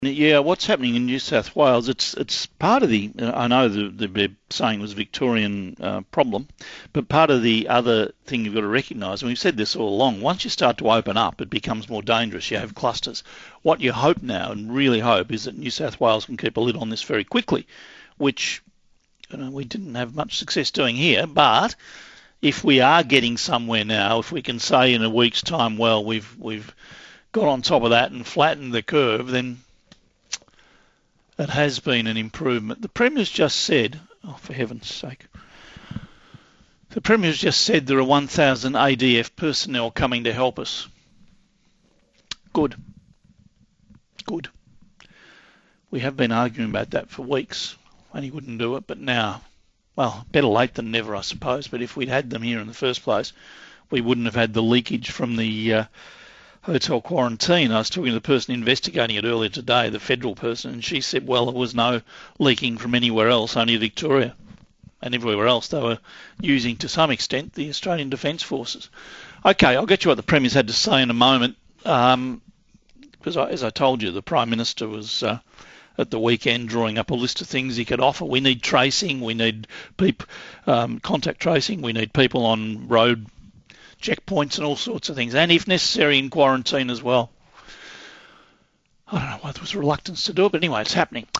Yeah, what's happening in New South Wales? It's part of the. I know they're saying it was a Victorian problem, but part of the other thing you've got to recognise, and we've said this all along. Once you start to open up, it becomes more dangerous. You have clusters. What you hope now, and really hope, is that New South Wales can keep a lid on this very quickly, which we didn't have much success doing here. But if we are getting somewhere now, if we can say in a week's time, well, we've got on top of that and flattened the curve, then it has been an improvement. The Premier's just said, oh, for heaven's sake, the Premier's just said there are 1,000 ADF personnel coming to help us. Good. Good. We have been arguing about that for weeks, and he wouldn't do it, but now, well, better late than never, I suppose, but if we'd had them here in the first place, we wouldn't have had the leakage from the hotel quarantine. I was talking to the person investigating it earlier today, the federal person, and she said, well, there was no leaking from anywhere else, only Victoria. And everywhere else they were using, to some extent, the Australian Defence Forces. Okay, I'll get you what the Premier's had to say in a moment, because as I told you, the Prime Minister was at the weekend drawing up a list of things he could offer. We need tracing, we need contact tracing, we need people on road checkpoints and all sorts of things, and if necessary in quarantine as well. I don't know why there was reluctance to do it, but anyway, it's happening.